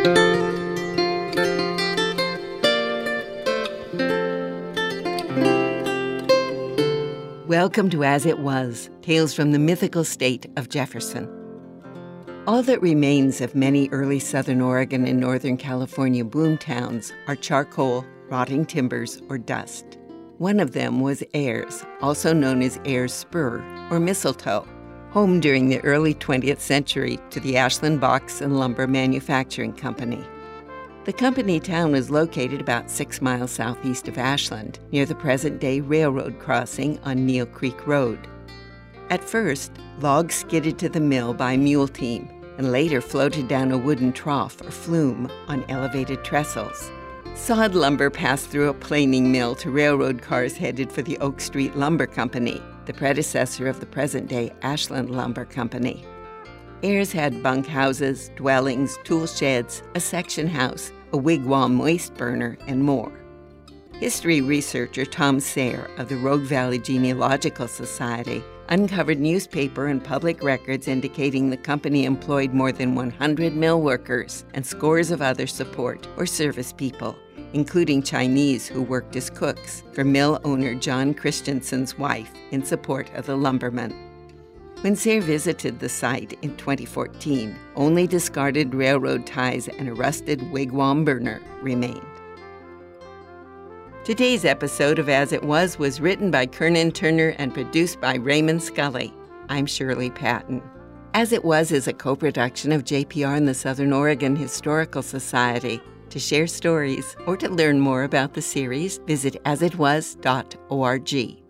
Welcome to As It Was, Tales from the Mythical State of Jefferson. All that remains of many early Southern Oregon and Northern California boom towns are charcoal, rotting timbers, or dust. One of them was Ayers, also known as Ayers Spur, or Mistletoe, home during the early 20th century to the Ashland Box and Lumber Manufacturing Company. The company town was located about 6 miles southeast of Ashland, near the present-day railroad crossing on Neal Creek Road. At first, logs skidded to the mill by mule team and later floated down a wooden trough or flume on elevated trestles. Sawed lumber passed through a planing mill to railroad cars headed for the Oak Street Lumber Company, the predecessor of the present-day Ashland Lumber Company. Ayers had bunkhouses, dwellings, tool sheds, a section house, a wigwam waste burner, and more. History researcher Tom Sayre of the Rogue Valley Genealogical Society uncovered newspaper and public records indicating the company employed more than 100 mill workers and scores of other support or service people, including Chinese who worked as cooks for mill owner John Christensen's wife in support of the lumbermen. When Sayre visited the site in 2014, only discarded railroad ties and a rusted wigwam burner remained. Today's episode of As It Was written by Kernan Turner and produced by Raymond Scully. I'm Shirley Patton. As It Was is a co-production of JPR and the Southern Oregon Historical Society. To share stories or to learn more about the series, visit asitwas.org.